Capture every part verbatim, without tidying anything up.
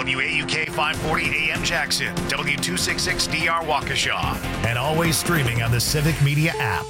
W A U K five forty A M Jackson, W two sixty-six D R Waukesha, and always streaming on the Civic Media app.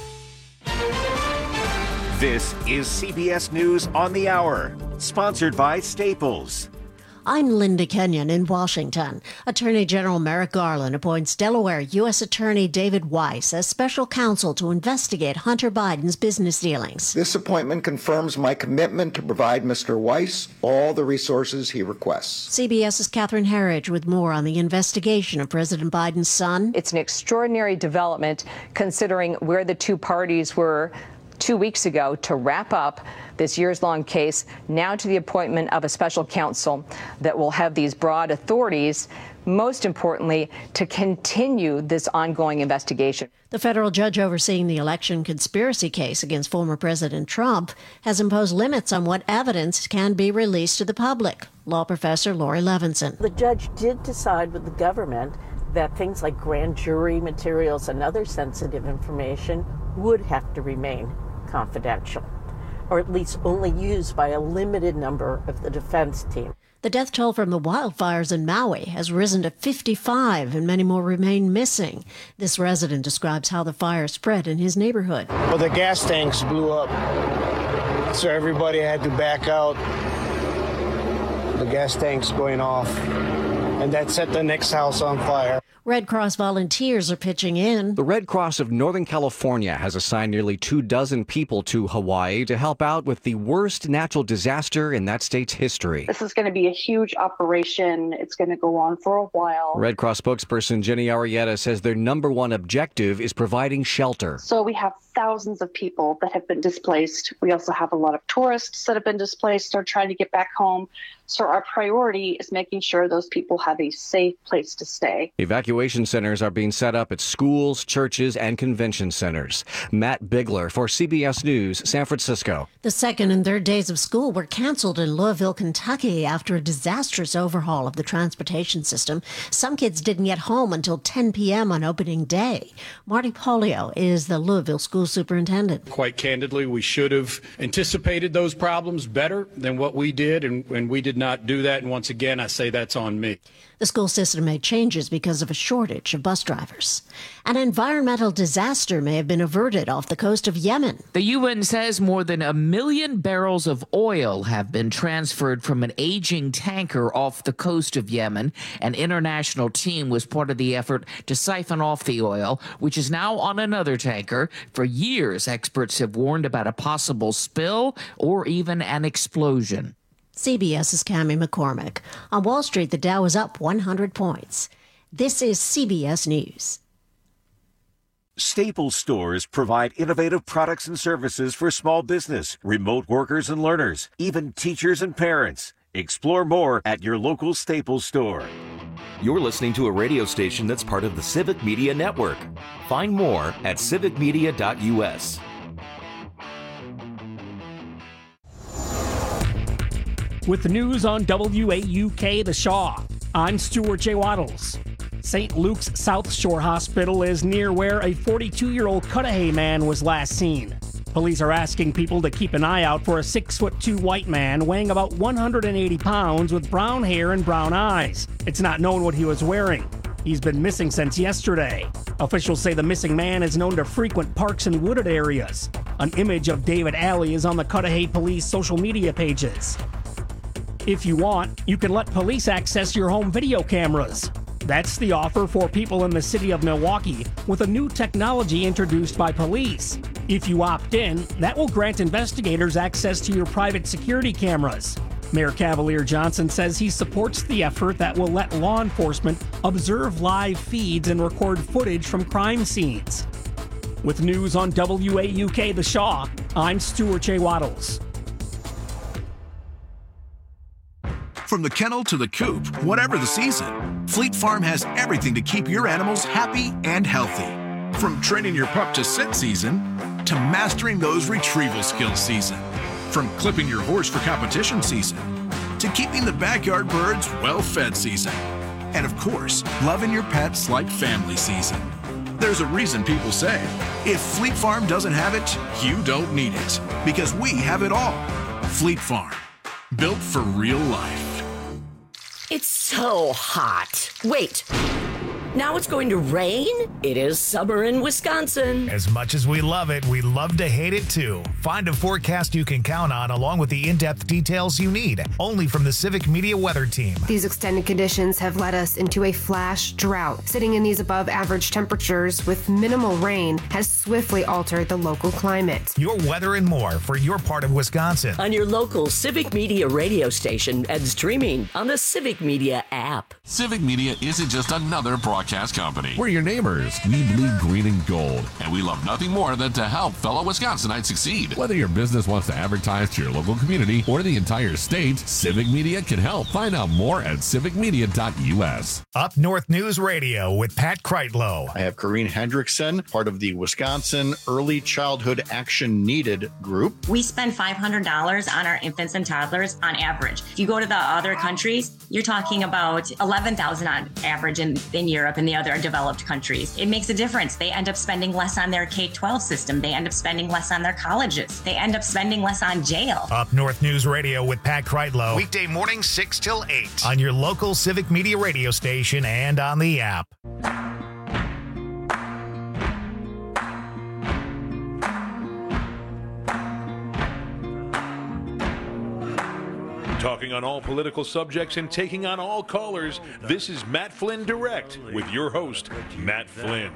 This is C B S News on the Hour, sponsored by Staples. I'm Linda Kenyon in Washington. Attorney General Merrick Garland appoints Delaware U S Attorney David Weiss as special counsel to investigate Hunter Biden's business dealings. This appointment confirms my commitment to provide Mister Weiss all the resources he requests. CBS's Catherine Herridge with more on the investigation of President Biden's son. It's an extraordinary development considering where the two parties were two weeks ago to wrap up this years-long case, now to the appointment of a special counsel that will have these broad authorities, most importantly, to continue this ongoing investigation. The federal judge overseeing the election conspiracy case against former President Trump has imposed limits on what evidence can be released to the public. Law professor Lori Levinson. The judge did decide with the government that things like grand jury materials and other sensitive information would have to remain confidential, or at least only used by a limited number of the defense team. The death toll from the wildfires in Maui has risen to fifty-five, and many more remain missing. This resident describes how the fire spread in his neighborhood. Well, the gas tanks blew up, so everybody had to back out. The gas tanks going off, and that set the next house on fire. Red Cross volunteers are pitching in. The Red Cross of Northern California has assigned nearly two dozen people to Hawaii to help out with the worst natural disaster in that state's history. This is going to be a huge operation. It's going to go on for a while. Red Cross spokesperson Jenny Arrieta says their number one objective is providing shelter. So we have thousands of people that have been displaced. We also have a lot of tourists that have been displaced or trying to get back home. So our priority is making sure those people have a safe place to stay. Evacuation centers are being set up at schools, churches, and convention centers. Matt Bigler for C B S News, San Francisco. The second and third days of school were canceled in Louisville, Kentucky after a disastrous overhaul of the transportation system. Some kids didn't get home until ten p.m. on opening day. Marty Polio is the Louisville school superintendent. Quite candidly, we should have anticipated those problems better than what we did, and, and we did not do that. And once again, I say that's on me. The school system made changes because of a shortage of bus drivers. An environmental disaster may have been averted off the coast of Yemen. The U N says more than a million barrels of oil have been transferred from an aging tanker off the coast of Yemen. An international team was part of the effort to siphon off the oil, which is now on another tanker. For years, experts have warned about a possible spill or even an explosion. CBS's Cammie McCormick. On Wall Street, the Dow is up one hundred points. This is C B S News. Staples stores provide innovative products and services for small business, remote workers and learners, even teachers and parents. Explore more at your local Staples store. You're listening to a radio station that's part of the Civic Media Network. Find more at civic media dot u s. With the news on W A U K The Shaw, I'm Stuart J. Waddles. Saint Luke's South Shore Hospital is near where a forty-two-year-old Cudahy man was last seen. Police are asking people to keep an eye out for a six foot two white man weighing about one hundred eighty pounds with brown hair and brown eyes. It's not known what he was wearing. He's been missing since yesterday. Officials say the missing man is known to frequent parks and wooded areas. An image of David Alley is on the Cudahy Police social media pages. If you want, you can let police access your home video cameras. That's the offer for people in the city of Milwaukee with a new technology introduced by police. If you opt in, that will grant investigators access to your private security cameras. Mayor Cavalier Johnson says he supports the effort that will let law enforcement observe live feeds and record footage from crime scenes. With news on W A U K The Shaw, I'm Stuart J. Waddles. From the kennel to the coop, whatever the season, Fleet Farm has everything to keep your animals happy and healthy. From training your pup to sit season, to mastering those retrieval skills season. From clipping your horse for competition season, to keeping the backyard birds well-fed season. And of course, loving your pets like family season. There's a reason people say, if Fleet Farm doesn't have it, you don't need it. Because we have it all. Fleet Farm, built for real life. It's so hot. Wait. Now it's going to rain? It is summer in Wisconsin. As much as we love it, we love to hate it too. Find a forecast you can count on along with the in-depth details you need, only from the Civic Media Weather Team. These extended conditions have led us into a flash drought. Sitting in these above average temperatures with minimal rain has swiftly altered the local climate. Your weather and more for your part of Wisconsin. On your local Civic Media radio station and streaming on the Civic Media app. Civic Media isn't just another broadcast company. We're your neighbors. We bleed green and gold. And we love nothing more than to help fellow Wisconsinites succeed. Whether your business wants to advertise to your local community or the entire state, Civic Media can help. Find out more at civic media dot u s. Up North News Radio with Pat Kreitlow. I have Corrine Hendrickson, part of the Wisconsin Early Childhood Action Needed group. We spend five hundred dollars on our infants and toddlers on average. If you go to the other countries, you're talking about eleven thousand dollars on average in, in Europe and the other developed countries. It makes a difference. They end up spending less on their K twelve system. They end up spending less on their colleges. They end up spending less on jail. Up North News Radio with Pat Kreitlow. Weekday morning six till eight on your local Civic Media radio station and on the app. Talking on all political subjects and taking on all callers, this is Matt Flynn Direct with your host, Matt Flynn.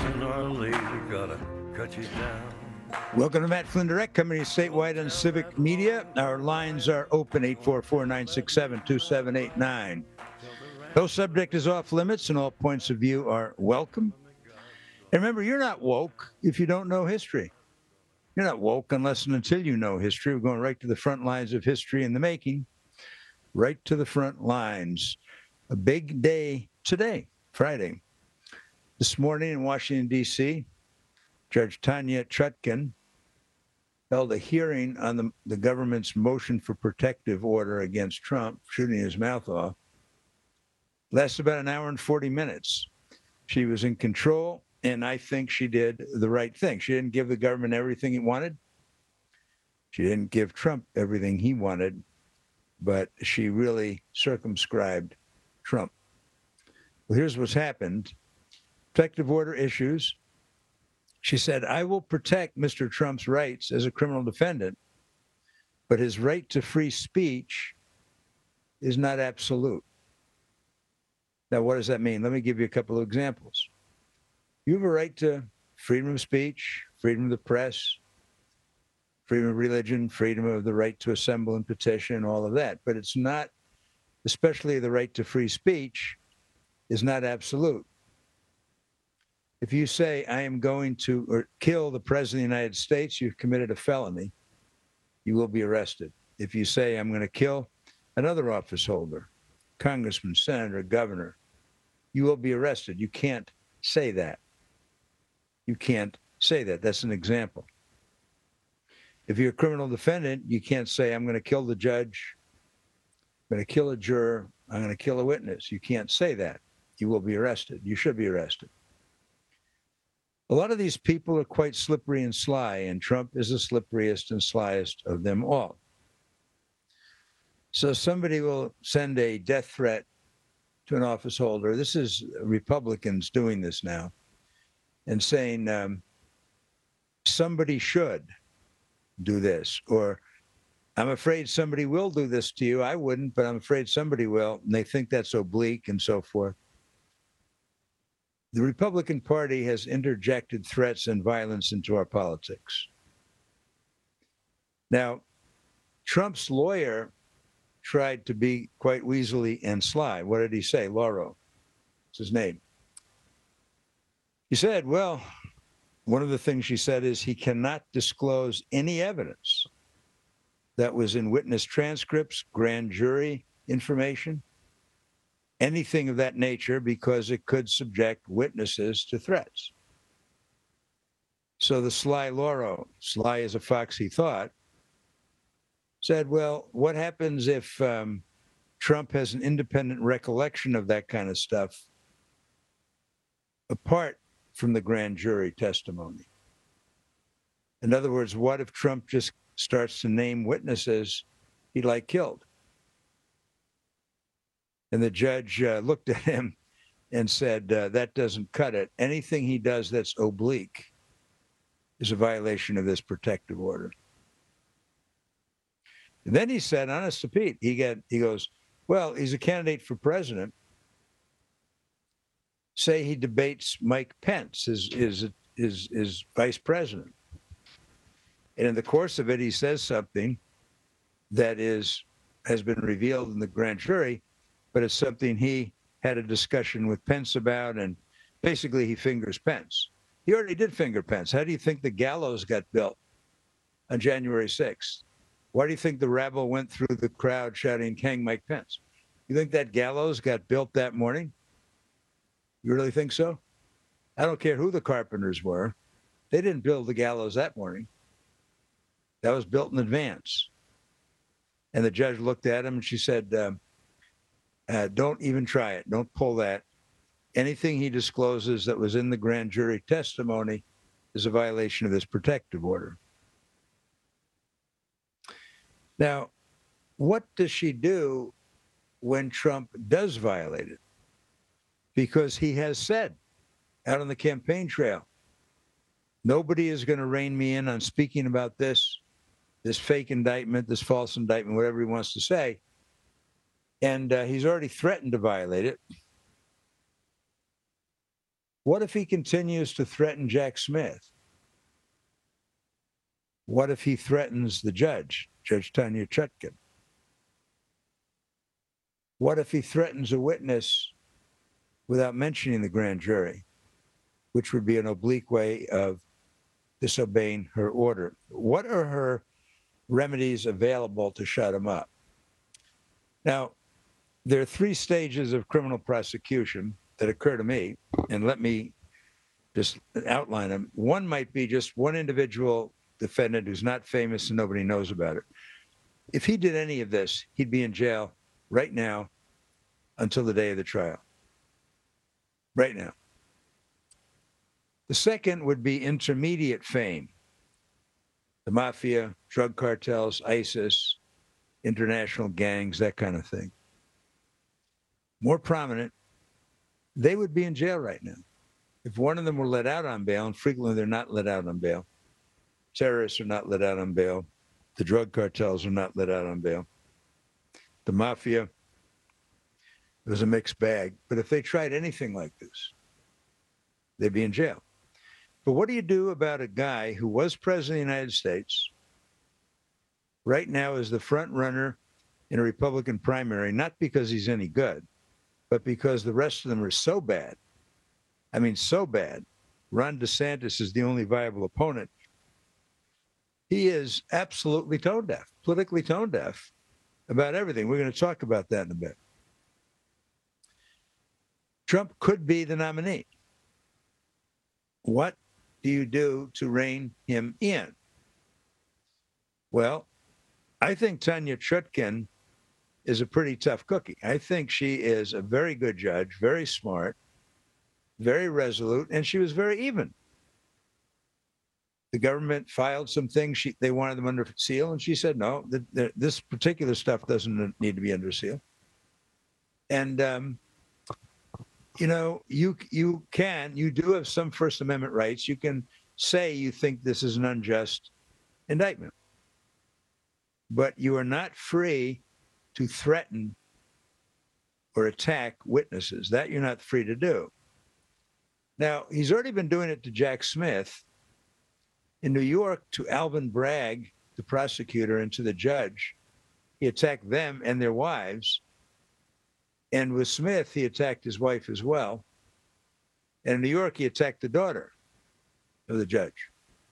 Welcome to Matt Flynn Direct, coming to you statewide on Civic Media. Our lines are open, eight four four, nine six seven, two seven eight nine. No subject is off limits and all points of view are welcome. And remember, you're not woke if you don't know history. You're not woke unless and until you know history. We're going right to the front lines of history in the making. Right to the front lines. A big day today, Friday. This morning in Washington, D C, Judge Tanya Chutkan held a hearing on the, the government's motion for protective order against Trump, shooting his mouth off. Lasted about an hour and forty minutes. She was in control, and I think she did the right thing. She didn't give the government everything it wanted. She didn't give Trump everything he wanted, but she really circumscribed Trump. Well, here's what's happened. Protective order issues. She said, I will protect Mister Trump's rights as a criminal defendant, but his right to free speech is not absolute. Now, what does that mean? Let me give you a couple of examples. You have a right to freedom of speech, freedom of the press, freedom of religion, freedom of the right to assemble and petition, all of that. But it's not, especially the right to free speech, is not absolute. If you say, I am going to or kill the President of the United States, you've committed a felony. You will be arrested. If you say, I'm going to kill another office holder, congressman, senator, governor, you will be arrested. You can't say that. You can't say that. That's an example. If you're a criminal defendant, you can't say, I'm going to kill the judge, I'm going to kill a juror, I'm going to kill a witness. You can't say that. You will be arrested. You should be arrested. A lot of these people are quite slippery and sly, and Trump is the slipperiest and slyest of them all. So somebody will send a death threat to an office holder. This is Republicans doing this now and saying um, somebody should do this, or I'm afraid somebody will do this to you. I wouldn't, but I'm afraid somebody will. And they think that's oblique and so forth. The Republican Party has interjected threats and violence into our politics. Now, Trump's lawyer tried to be quite weaselly and sly. What did he say? Lauro, it's his name. He said, well, one of the things she said is he cannot disclose any evidence that was in witness transcripts, grand jury information, anything of that nature, because it could subject witnesses to threats. So the sly Lauro, sly as a fox he thought, said, well, what happens if um, Trump has an independent recollection of that kind of stuff apart from the grand jury testimony? In other words, what if Trump just starts to name witnesses he like killed? And the judge uh, looked at him and said, uh, that doesn't cut it. Anything he does that's oblique is a violation of this protective order. And then he said, honest to Pete, he got, he goes, well, he's a candidate for president. Say he debates Mike Pence, his, his, his, his vice president. And in the course of it, he says something that is has been revealed in the grand jury, but it's something he had a discussion with Pence about, and basically he fingers Pence. He already did finger Pence. How do you think the gallows got built on January sixth? Why do you think the rabble went through the crowd shouting, hang Mike Pence? You think that gallows got built that morning? You really think so? I don't care who the carpenters were. They didn't build the gallows that morning. That was built in advance. And the judge looked at him and she said, um, uh, don't even try it. Don't pull that. Anything he discloses that was in the grand jury testimony is a violation of this protective order. Now, what does she do when Trump does violate it? Because he has said out on the campaign trail, nobody is going to rein me in on speaking about this, this fake indictment, this false indictment, whatever he wants to say. And uh, he's already threatened to violate it. What if he continues to threaten Jack Smith? What if he threatens the judge, Judge Tanya Chutkan? What if he threatens a witness without mentioning the grand jury, which would be an oblique way of disobeying her order? What are her remedies available to shut him up? Now, there are three stages of criminal prosecution that occur to me, and let me just outline them. One might be just one individual defendant who's not famous and nobody knows about it. If he did any of this, he'd be in jail right now until the day of the trial. Right now. The second would be intermediate fame. The mafia, drug cartels, ISIS, international gangs, that kind of thing. More prominent, they would be in jail right now. If one of them were let out on bail, and frequently they're not let out on bail, terrorists are not let out on bail, the drug cartels are not let out on bail, the mafia, it was a mixed bag. But if they tried anything like this, they'd be in jail. But what do you do about a guy who was president of the United States, right now is the front runner in a Republican primary, not because he's any good, but because the rest of them are so bad. I mean, so bad. Ron DeSantis is the only viable opponent. He is absolutely tone deaf, politically tone deaf about everything. We're going to talk about that in a bit. Trump could be the nominee. What do you do to rein him in? Well, I think Tanya Chutkan is a pretty tough cookie. I think she is a very good judge, very smart, very resolute, and she was very even. The government filed some things, she, they wanted them under seal, and she said, no, the, the, this particular stuff doesn't need to be under seal. And, um, you know, you you can, you do have some First Amendment rights. You can say you think this is an unjust indictment. But you are not free to threaten or attack witnesses. That you're not free to do. Now, he's already been doing it to Jack Smith. In New York, to Alvin Bragg, the prosecutor, and to the judge, he attacked them and their wives. And with Smith, he attacked his wife as well. And in New York, he attacked the daughter of the judge.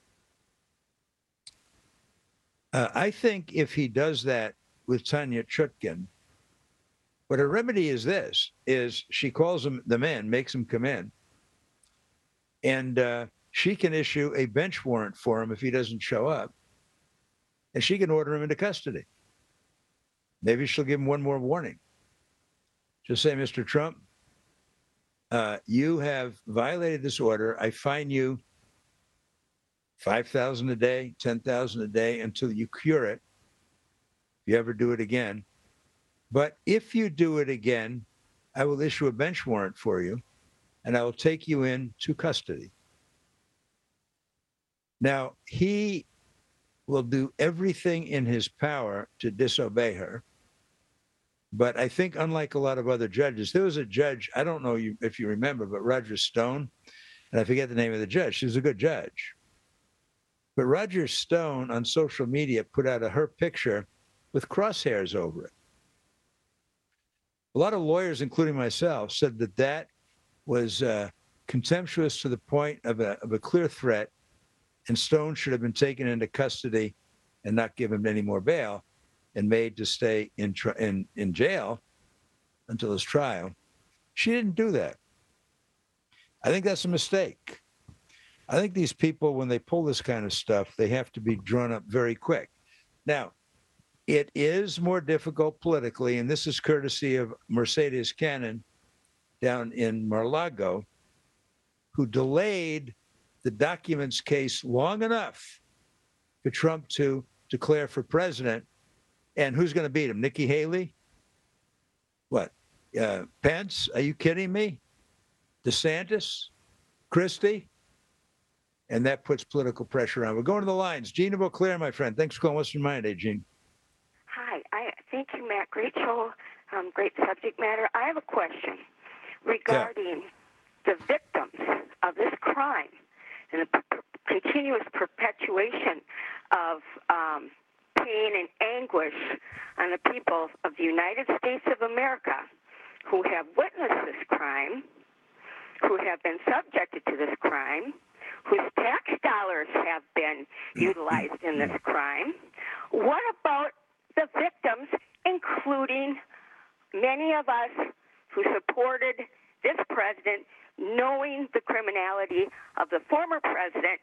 Uh, I think if he does that with Tanya Chutkan, what her remedy is this, is she calls them, them in, makes them come in, and uh, she can issue a bench warrant for him if he doesn't show up, and she can order him into custody. Maybe she'll give him one more warning. Just say, Mister Trump, uh, you have violated this order. I fine you five thousand dollars a day, ten thousand dollars a day until you cure it, if you ever do it again. But if you do it again, I will issue a bench warrant for you, and I will take you into custody. Now, he will do everything in his power to disobey her. But I think, unlike a lot of other judges, there was a judge, I don't know if you remember, but Roger Stone, and I forget the name of the judge. She was a good judge. But Roger Stone on social media put out a her picture with crosshairs over it. A lot of lawyers, including myself, said that that was uh, contemptuous to the point of a, of a clear threat, and Stone should have been taken into custody and not given any more bail and made to stay in, tri- in, in jail until his trial. She didn't do that. I think that's a mistake. I think these people, when they pull this kind of stuff, they have to be drawn up very quick. Now, it is more difficult politically, and this is courtesy of Mercedes Cannon down in Mar-a-Lago, who delayed the documents case long enough for Trump to declare for president. And who's going to beat him? Nikki Haley? What? Uh, Pence? Are you kidding me? DeSantis? Christie? And that puts political pressure on. We're going to the lines. Gene of Eau Claire, my friend. Thanks for calling. What's your mind, eh, Gene? Hi. I thank you, Matt. Great show. Um, great subject matter. I have a question regarding yeah. the victims of this crime and the per- continuous perpetuation of um, pain and anguish on the people of the United States of America who have witnessed this crime, who have been subjected to this crime, whose tax dollars have been utilized in this crime. What about the victims, including many of us who supported this president, knowing the criminality of the former president?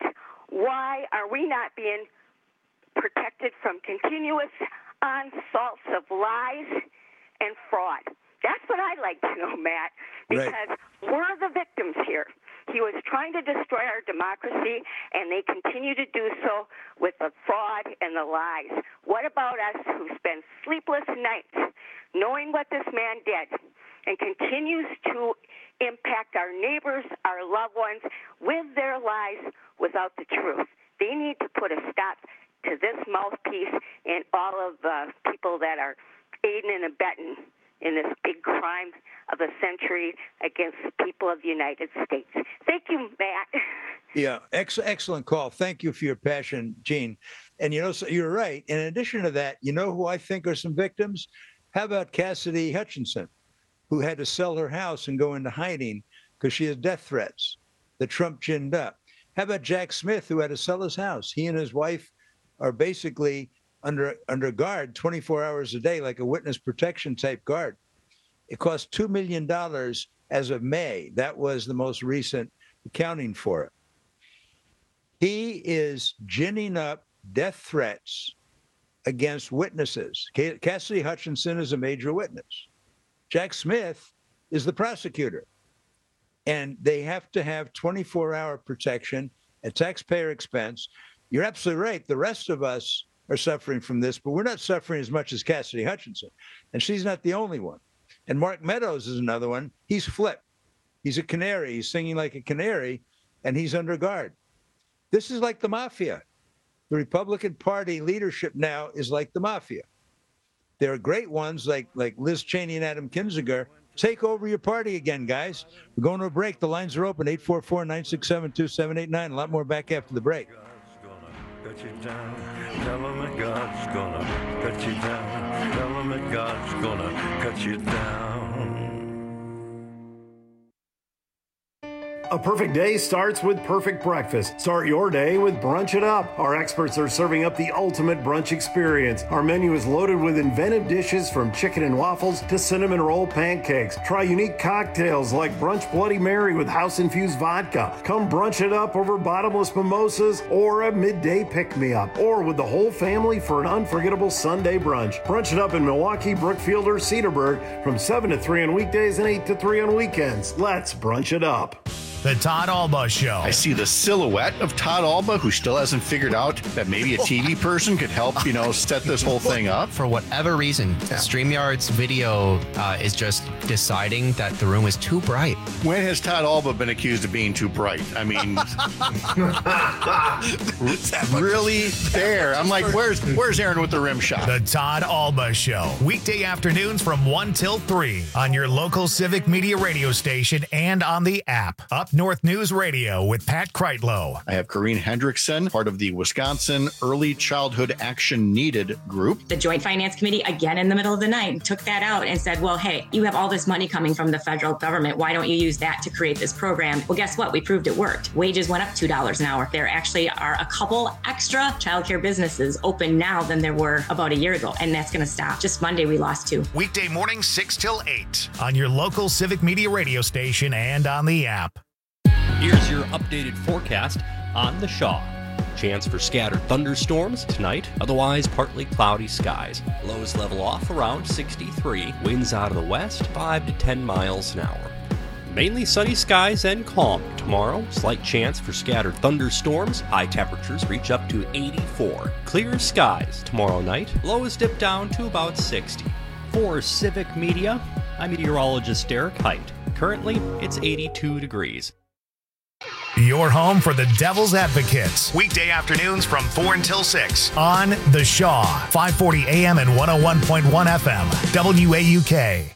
Why are we not being protected from continuous onslaughts of lies and fraud? That's what I'd like to know, Matt, because right. we're the victims here. He was trying to destroy our democracy, and they continue to do so with the fraud and the lies. What about us who spend sleepless nights knowing what this man did and continues to impact our neighbors, our loved ones, with their lies without the truth? They need to put a stop to this mouthpiece and all of the people that are aiding and abetting in this big crime of the century against the people of the United States. Thank you, Matt. Yeah, ex- excellent call. Thank you for your passion, Gene. And, you know, so you're right. In addition to that, you know who I think are some victims? How about Cassidy Hutchinson, who had to sell her house and go into hiding because she has death threats that Trump ginned up? How about Jack Smith, who had to sell his house? He and his wife are basically under under guard twenty-four hours a day, like a witness protection type guard. It cost two million dollars as of May. That was the most recent accounting for it. He is ginning up death threats against witnesses. Cassidy Hutchinson is a major witness. Jack Smith is the prosecutor. And they have to have twenty-four hour protection at taxpayer expense. You're absolutely right. The rest of us are suffering from this, but we're not suffering as much as Cassidy Hutchinson. And she's not the only one. And Mark Meadows is another one. He's flipped. He's a canary. He's singing like a canary, and he's under guard. This is like the mafia. The Republican Party leadership now is like the mafia. There are great ones like, like Liz Cheney and Adam Kinzinger. Take over your party again, guys. We're going to a break. The lines are open, eight four four, nine six seven, two seven eight nine. A lot more back after the break. Cut you down. Tell them that God's gonna cut you down. Tell them that God's gonna cut you down. A perfect day starts with perfect breakfast. Start your day with Brunch It Up. Our experts are serving up the ultimate brunch experience. Our menu is loaded with inventive dishes from chicken and waffles to cinnamon roll pancakes. Try unique cocktails like Brunch Bloody Mary with house-infused vodka. Come brunch it up over bottomless mimosas or a midday pick-me-up. Or with the whole family for an unforgettable Sunday brunch. Brunch It Up in Milwaukee, Brookfield, or Cedarburg from seven to three on weekdays and eight to three on weekends. Let's brunch it up. The Todd Alba Show. I see the silhouette of Todd Alba, who still hasn't figured out that maybe a T V person could help, you know, set this whole thing up. For whatever reason, yeah. StreamYard's video uh, is just deciding that the room is too bright. When has Todd Alba been accused of being too bright? I mean, really there. I'm like, where's where's Aaron with the rim shot? The Todd Alba Show. Weekday afternoons from one till three on your local Civic Media radio station and on the app. Up North News Radio with Pat Kreitlow. I have Corrine Hendrickson, part of the Wisconsin Early Childhood Action Needed group. The Joint Finance Committee, again in the middle of the night, took that out and said, well, hey, you have all this money coming from the federal government. Why don't you use that to create this program? Well, guess what? We proved it worked. Wages went up two dollars an hour. There actually are a couple extra childcare businesses open now than there were about a year ago, and that's going to stop. Just Monday, we lost two. Weekday morning, six till eight on your local Civic Media radio station and on the app. Here's your updated forecast on the Shaw. Chance for scattered thunderstorms tonight, otherwise partly cloudy skies. Lows level off around sixty-three. Winds out of the west, five to ten miles an hour. Mainly sunny skies and calm tomorrow. Slight chance for scattered thunderstorms. High temperatures reach up to eighty-four. Clear skies tomorrow night. Lows dip down to about sixty. For Civic Media, I'm meteorologist Derek Height. Currently, it's eighty-two degrees. Your home for the Devil's Advocates. Weekday afternoons from four until six on The Shaw, five forty A M and one oh one point one F M, W A U K.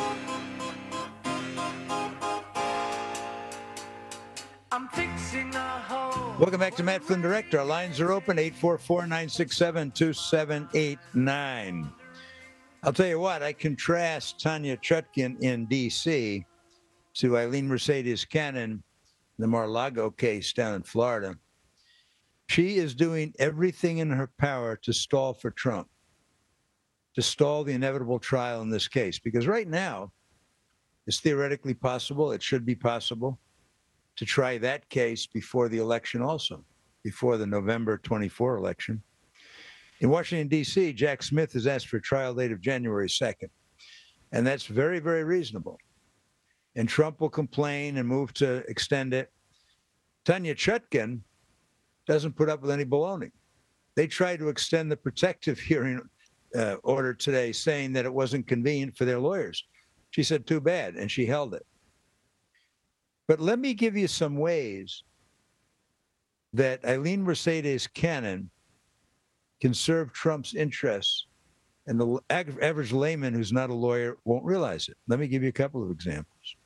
Welcome back to Matt Flynn Direct. Our lines are open, eight four four, nine six seven, two seven eight nine. I'll tell you what, I contrast Tanya Chutkin in D C to Eileen Mercedes Cannon, the Mar-a-Lago case down in Florida. She is doing everything in her power to stall for Trump, to stall the inevitable trial in this case. Because right now, it's theoretically possible, it should be possible, to try that case before the election also, before the November twenty-fourth election. In Washington, D C, Jack Smith has asked for a trial date of January second. And that's very, very reasonable. And Trump will complain and move to extend it. Tanya Chutkin doesn't put up with any baloney. They tried to extend the protective hearing uh, order today, saying that it wasn't convenient for their lawyers. She said, too bad, and she held it. But let me give you some ways that Eileen Mercedes Cannon can serve Trump's interests, and the average layman who's not a lawyer won't realize it. Let me give you a couple of examples.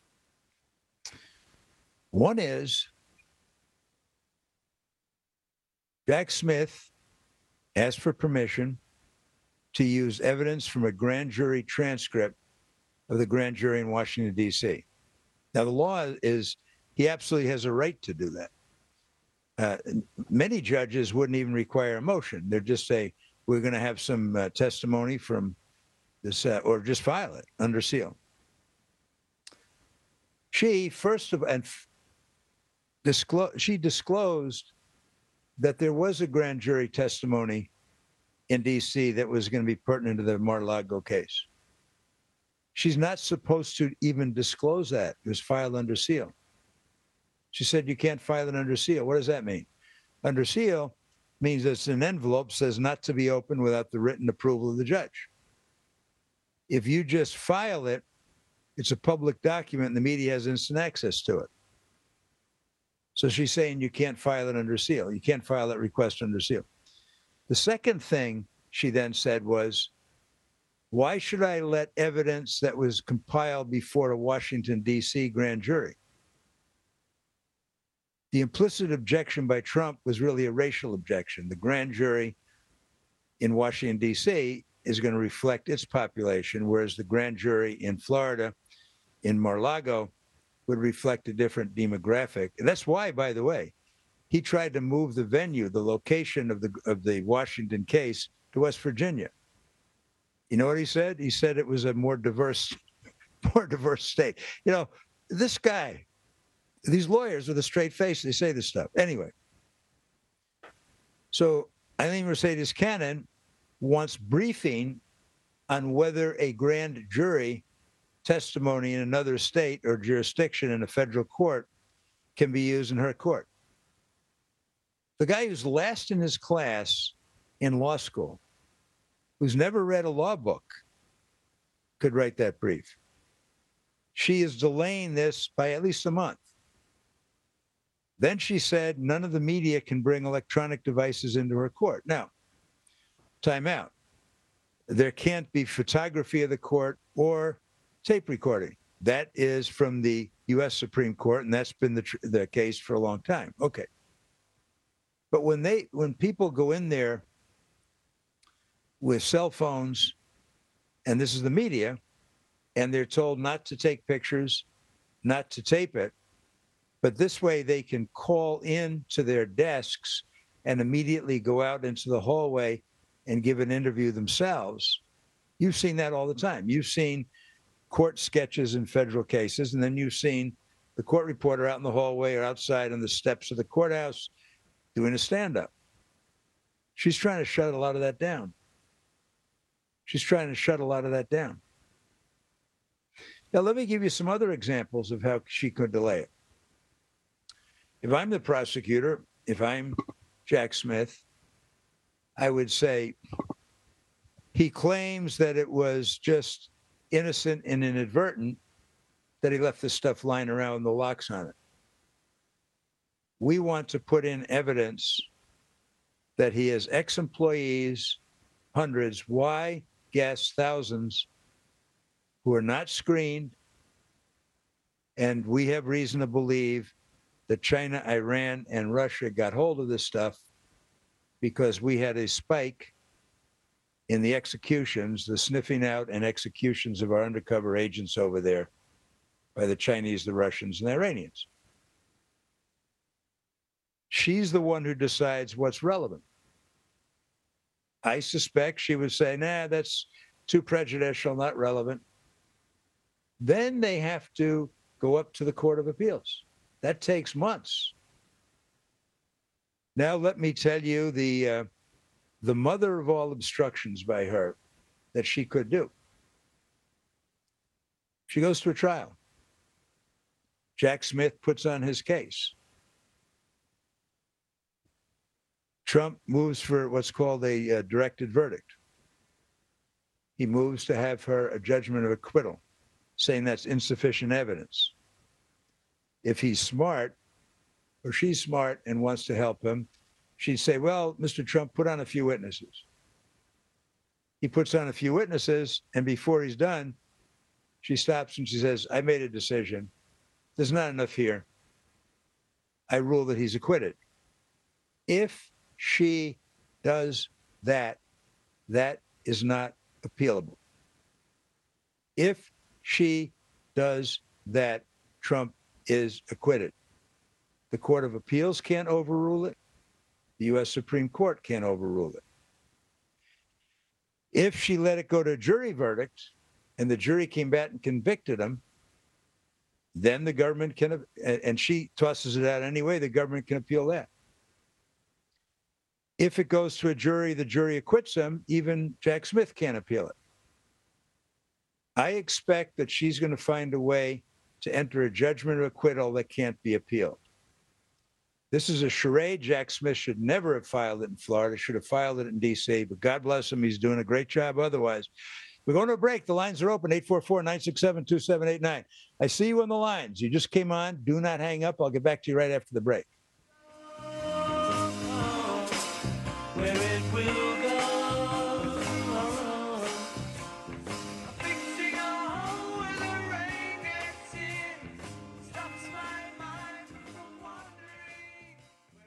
One is Jack Smith asked for permission to use evidence from a grand jury transcript of the grand jury in Washington, D C. Now, the law is he absolutely has a right to do that. Uh, many judges wouldn't even require a motion. They'd just say, we're going to have some uh, testimony from this, uh, or just file it under seal. She, first of all, and disclose, she disclosed that there was a grand jury testimony in D C that was going to be pertinent to the Mar-a-Lago case. She's not supposed to even disclose that. It was filed under seal. She said, you can't file it under seal. What does that mean? Under seal means it's an envelope, says not to be opened without the written approval of the judge. If you just file it, it's a public document and the media has instant access to it. So she's saying you can't file it under seal. You can't file that request under seal. The second thing she then said was, why should I let evidence that was compiled before a Washington, D C grand jury? The implicit objection by Trump was really a racial objection. The grand jury in Washington, D C is going to reflect its population, whereas the grand jury in Florida, in Mar-a-Lago, would reflect a different demographic. And that's why, by the way, he tried to move the venue, the location of the of the Washington case to West Virginia. You know what he said? He said it was a more diverse, more diverse state. You know, this guy, these lawyers with a straight face, they say this stuff. Anyway, so Eileen Mercedes Cannon wants briefing on whether a grand jury testimony in another state or jurisdiction in a federal court can be used in her court. The guy who's last in his class in law school, who's never read a law book, could write that brief. She is delaying this by at least a month. Then she said none of the media can bring electronic devices into her court. Now, time out. There can't be photography of the court or tape recording. That is from the U S Supreme Court, and that's been the, tr- the case for a long time. Okay. But when they, when people go in there with cell phones, and this is the media, and they're told not to take pictures, not to tape it, but this way they can call in to their desks and immediately go out into the hallway and give an interview themselves. You've seen that all the time. You've seen court sketches in federal cases, and then you've seen the court reporter out in the hallway or outside on the steps of the courthouse doing a stand-up. She's trying to shut a lot of that down. She's trying to shut a lot of that down. Now, let me give you some other examples of how she could delay it. If I'm the prosecutor, if I'm Jack Smith, I would say he claims that it was just innocent and inadvertent that he left this stuff lying around with the locks on it. We want to put in evidence that he has ex-employees, hundreds, why, guess, thousands, who are not screened, and we have reason to believe that China, Iran, and Russia got hold of this stuff because we had a spike in the executions, the sniffing out and executions of our undercover agents over there by the Chinese, the Russians, and the Iranians. She's the one who decides what's relevant. I suspect she would say, nah, that's too prejudicial, not relevant. Then they have to go up to the Court of Appeals. That takes months. Now let me tell you the uh, the mother of all obstructions by her that she could do. She goes to a trial. Jack Smith puts on his case. Trump moves for what's called a uh, directed verdict. He moves to have her a judgment of acquittal, saying that's insufficient evidence. If he's smart, or she's smart and wants to help him, she'd say, well, Mister Trump, put on a few witnesses. He puts on a few witnesses, and before he's done, she stops and she says, I made a decision. There's not enough here. I rule that he's acquitted. If she does that, that is not appealable. If she does that, Trump is acquitted. The Court of Appeals can't overrule it. The U S Supreme Court can't overrule it. If she let it go to a jury verdict and the jury came back and convicted him, then the government can, and she tosses it out anyway, the government can appeal that. If it goes to a jury, the jury acquits him, even Jack Smith can't appeal it. I expect that she's going to find a way to enter a judgment of acquittal that can't be appealed. This is a charade. Jack Smith should never have filed it in Florida, should have filed it in D C, but God bless him, he's doing a great job otherwise. We're going to a break. The lines are open, eight four four, nine six seven, two seven eight nine. I see you on the lines. You just came on. Do not hang up. I'll get back to you right after the break. Where it will go. Fixing a hole where the rain gets in. Stops my mind from wandering.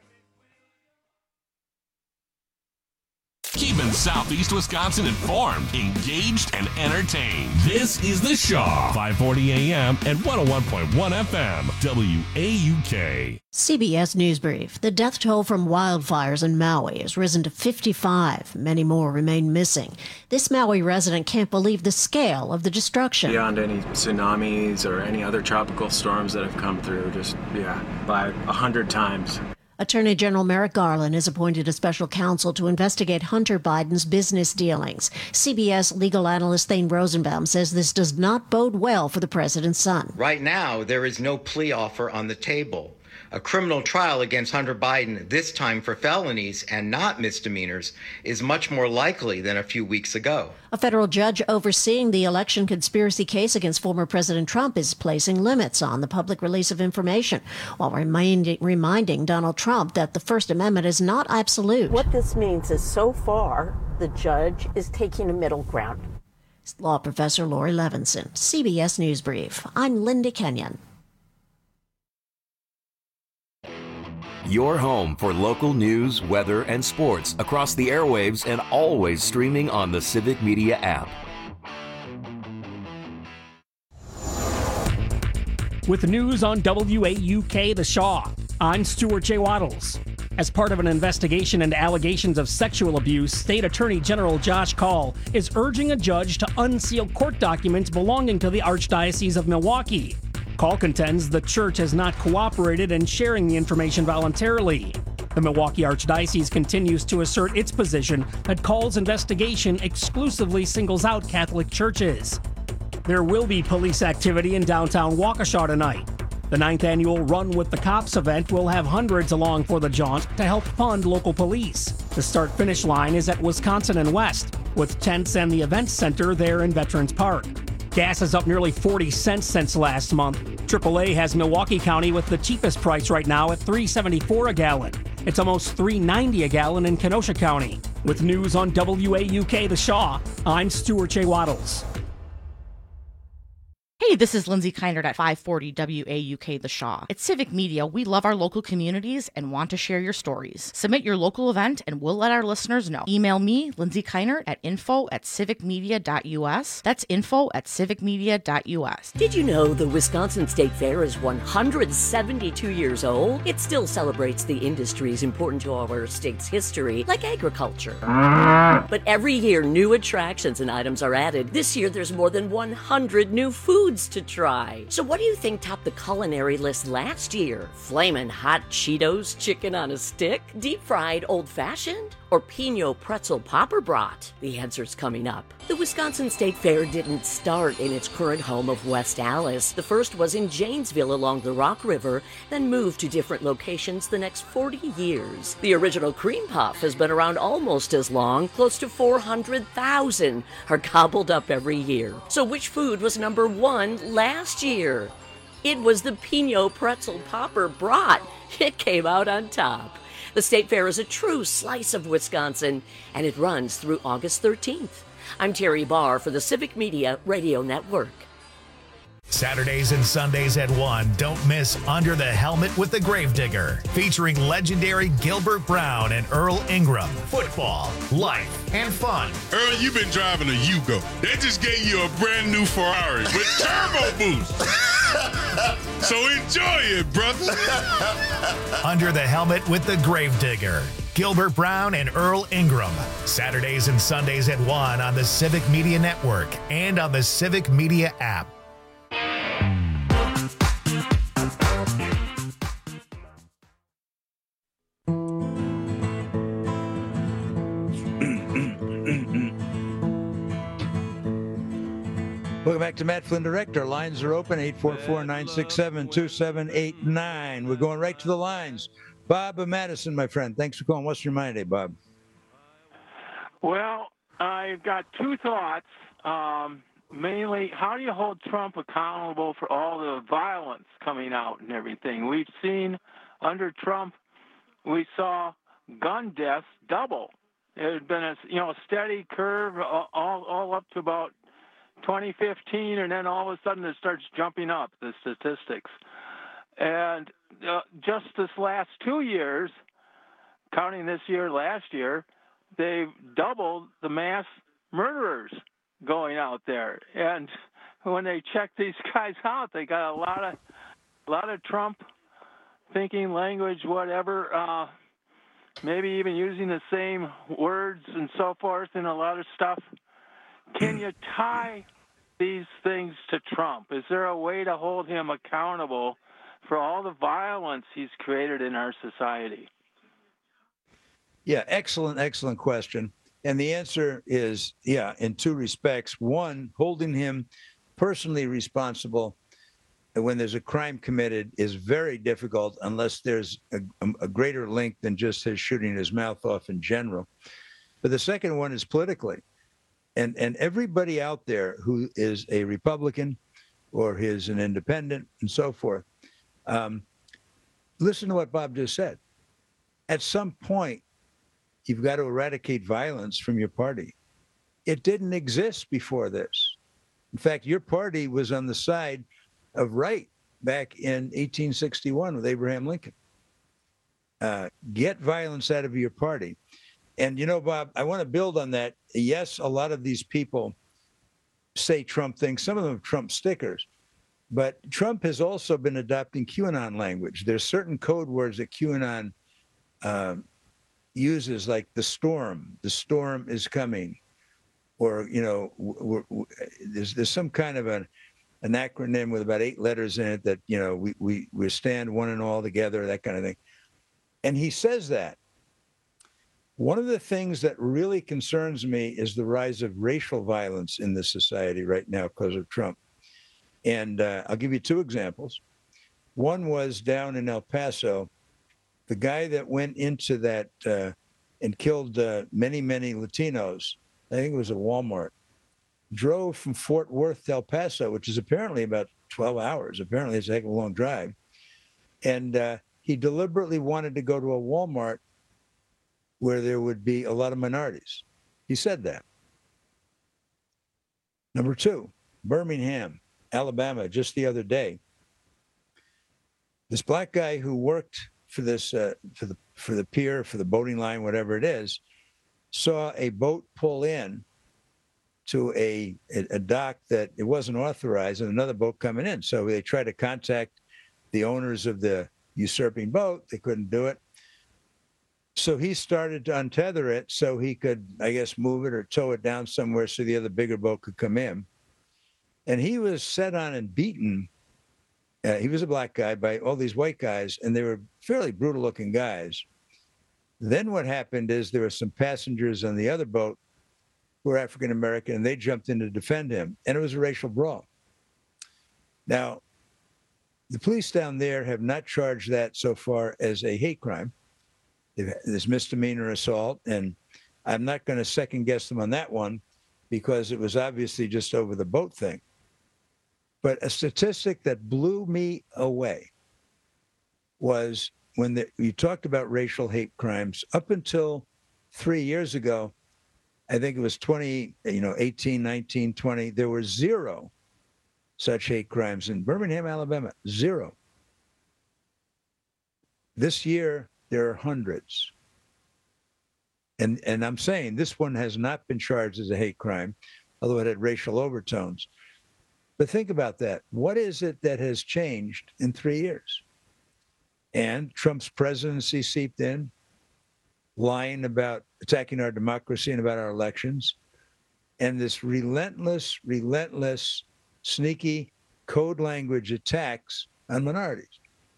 Keeping Southeast Wisconsin informed, engaged, and entertained. This is The Shaw, five forty A M and one oh one point one F M, W A U K. C B S News Brief. The death toll from wildfires in Maui has risen to fifty-five. Many more remain missing. This Maui resident can't believe the scale of the destruction. Beyond any tsunamis or any other tropical storms that have come through, just, yeah, by a hundred times. Attorney General Merrick Garland has appointed a special counsel to investigate Hunter Biden's business dealings. C B S legal analyst Thane Rosenbaum says this does not bode well for the president's son. Right now, there is no plea offer on the table. A criminal trial against Hunter Biden, this time for felonies and not misdemeanors, is much more likely than a few weeks ago. A federal judge overseeing the election conspiracy case against former President Trump is placing limits on the public release of information, while reminding, reminding Donald Trump that the First Amendment is not absolute. What this means is so far, the judge is taking a middle ground. Law professor Lori Levinson, C B S News Brief. I'm Linda Kenyon. Your home for local news, weather, and sports across the airwaves and always streaming on the Civic Media app. With the news on W A U K The Shaw, I'm Stuart J. Waddles. As part of an investigation into allegations of sexual abuse, State Attorney General Josh Kaul is urging a judge to unseal court documents belonging to the Archdiocese of Milwaukee. Kaul contends the church has not cooperated in sharing the information voluntarily. The Milwaukee Archdiocese continues to assert its position that Kaul's investigation exclusively singles out Catholic churches. There will be police activity in downtown Waukesha tonight. The ninth annual Run with the Cops event will have hundreds along for the jaunt to help fund local police. The start-finish line is at Wisconsin and West, with tents and the event center there in Veterans Park. Gas is up nearly forty cents since last month. triple A has Milwaukee County with the cheapest price right now at three seventy-four a gallon. It's almost three ninety a gallon in Kenosha County. With news on W A U K The Shaw, I'm Stuart J. Waddles. Hey, this is Lindsay Keinert at five forty W A U K The Shaw. At Civic Media, we love our local communities and want to share your stories. Submit your local event and we'll let our listeners know. Email me, Lindsay Keinert, at info at civicmedia.us. That's info at civicmedia.us. Did you know the Wisconsin State Fair is one hundred seventy-two years old? It still celebrates the industries important to our state's history, like agriculture. But every year, new attractions and items are added. This year, there's more than one hundred new foods to try. So what do you think topped the culinary list last year? Flamin' hot Cheetos chicken on a stick? Deep fried old-fashioned? Or Pinot pretzel popper brat? The answer's coming up. The Wisconsin State Fair didn't start in its current home of West Allis. The first was in Janesville along the Rock River, then moved to different locations the next forty years. The original cream puff has been around almost as long. Close to four hundred thousand are gobbled up every year. So which food was number one last year? It was the Pinot pretzel popper brat. It came out on top. The State Fair is a true slice of Wisconsin, and it runs through August thirteenth. I'm Terry Barr for the Civic Media Radio Network. Saturdays and Sundays at one, don't miss Under the Helmet with the Gravedigger, featuring legendary Gilbert Brown and Earl Ingram. Football, life, and fun. Earl, you've been driving a Yugo. They just gave you a brand new Ferrari with turbo boost. So enjoy it, brother. Under the Helmet with the Gravedigger. Gilbert Brown and Earl Ingram. Saturdays and Sundays at one on the Civic Media Network and on the Civic Media app. Welcome back to Matt Flynn Direct. Our lines are open, eight four four, nine six seven, two seven eight nine. We're going right to the lines. Bob of Madison, my friend. Thanks for calling. What's your mind today, Bob? Well, I've got two thoughts. Um, mainly, how do you hold Trump accountable for all the violence coming out and everything? We've seen under Trump, we saw gun deaths double. It had been a you know steady curve all, all up to about twenty fifteen, and then all of a sudden it starts jumping up, the statistics. And uh, just this last two years, counting this year, last year, they've doubled the mass murderers going out there. And when they check these guys out, they got a lot of, a lot of Trump thinking, language, whatever, uh, maybe even using the same words and so forth and a lot of stuff. Can you tie these things to Trump? Is there a way to hold him accountable for all the violence he's created in our society? Yeah, excellent, excellent question. And the answer is, yeah, in two respects. One, holding him personally responsible when there's a crime committed is very difficult unless there's a, a greater link than just his shooting his mouth off in general. But the second one is politically. And, and everybody out there who is a Republican or is an independent and so forth, um, listen to what Bob just said. At some point, you've got to eradicate violence from your party. It didn't exist before this. In fact, your party was on the side of right back in eighteen sixty-one with Abraham Lincoln. Uh, get violence out of your party. And, you know, Bob, I want to build on that. Yes, a lot of these people say Trump things. Some of them are Trump stickers. But Trump has also been adopting QAnon language. There's certain code words that QAnon uh, uses, like the storm. The storm is coming. Or, you know, we're, we're, there's, there's some kind of an, an acronym with about eight letters in it that, you know, we, we, we stand one and all together, that kind of thing. And he says that. One of the things that really concerns me is the rise of racial violence in this society right now because of Trump. And uh, I'll give you two examples. One was down in El Paso, the guy that went into that uh, and killed uh, many, many Latinos, I think it was a Walmart, drove from Fort Worth to El Paso, which is apparently about twelve hours. Apparently it's a heck of a long drive. And uh, he deliberately wanted to go to a Walmart where there would be a lot of minorities. He said that. Number two, Birmingham, Alabama, just the other day. This black guy who worked for this, uh, for the for the pier, for the boating line, whatever it is, saw a boat pull in to a, a dock that it wasn't authorized and another boat coming in. So they tried to contact the owners of the usurping boat. They couldn't do it. So he started to untether it so he could, I guess, move it or tow it down somewhere so the other bigger boat could come in. And he was set on and beaten. Uh, he was a black guy by all these white guys, and they were fairly brutal-looking guys. Then what happened is there were some passengers on the other boat who were African-American, and they jumped in to defend him, and it was a racial brawl. Now, the police down there have not charged that so far as a hate crime. This misdemeanor assault, and I'm not going to second guess them on that one because it was obviously just over the boat thing. But a statistic that blew me away was when the, you talked about racial hate crimes. Up until three years ago, I think it was twenty, you know, eighteen, nineteen, twenty, there were zero such hate crimes in Birmingham, Alabama, zero. This year, there are hundreds. And, and I'm saying this one has not been charged as a hate crime, although it had racial overtones. But think about that. What is it that has changed in three years? And Trump's presidency seeped in, lying about attacking our democracy and about our elections, and this relentless, relentless, sneaky code language attacks on minorities.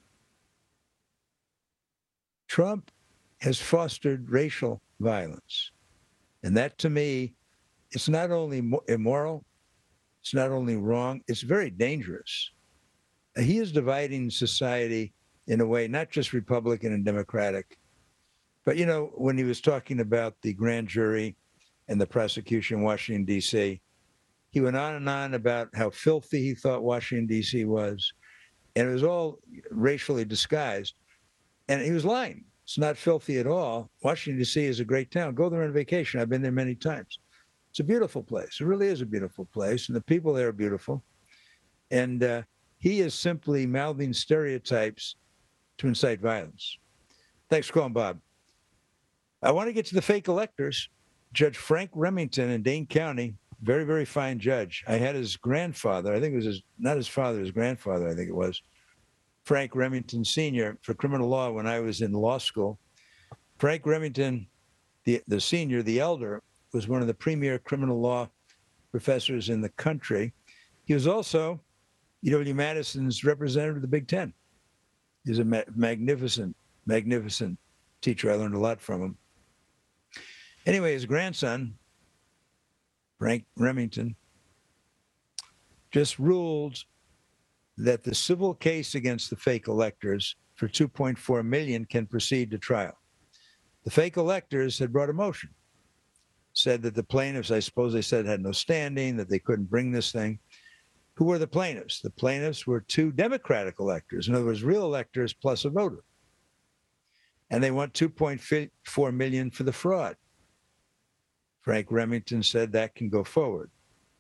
Trump has fostered racial violence. And that, to me, it's not only immoral, it's not only wrong, it's very dangerous. He is dividing society in a way, not just Republican and Democratic, but, you know, when he was talking about the grand jury and the prosecution in Washington, D C, he went on and on about how filthy he thought Washington, D C was. And it was all racially disguised. And he was lying. It's not filthy at all. Washington, D C is a great town. Go there on vacation. I've been there many times. It's a beautiful place. It really is a beautiful place. And the people there are beautiful. And uh, he is simply mouthing stereotypes to incite violence. Thanks for calling, Bob. I want to get to the fake electors. Judge Frank Remington in Dane County, very, very fine judge. I had his grandfather, I think it was his, not his father, his grandfather, I think it was, Frank Remington Senior for criminal law when I was in law school. Frank Remington, the, the senior, the elder, was one of the premier criminal law professors in the country. He was also U W Madison's representative of the Big Ten. He's a ma- magnificent, magnificent teacher. I learned a lot from him. Anyway, his grandson, Frank Remington, just ruled that the civil case against the fake electors for two point four million dollars can proceed to trial. The fake electors had brought a motion, said that the plaintiffs, I suppose they said, had no standing, that they couldn't bring this thing. Who were the plaintiffs? The plaintiffs were two Democratic electors, in other words, real electors plus a voter. And they want two point four million dollars for the fraud. Frank Remington said that can go forward.